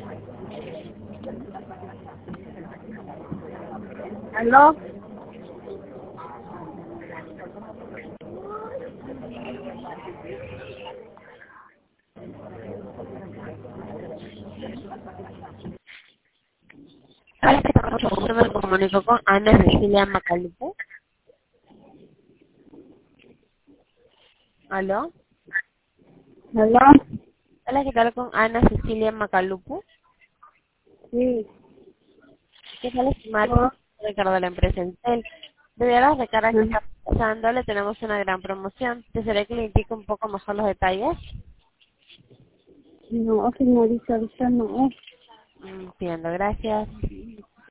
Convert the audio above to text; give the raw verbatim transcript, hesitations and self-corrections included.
¿Aló? Yo me comunico con Ana Cecilia Macalupo. ¿Aló? ¿Aló? Hola, ¿qué tal con Ana Cecilia Macalupo? Sí. ¿Qué tal, estimada? Ricardo de la empresa Entel. Debido a las recargas que está pasando, le tenemos una gran promoción. ¿Desearía que le indique un poco mejor los detalles? No, señorita, ahorita no. Entiendo, gracias.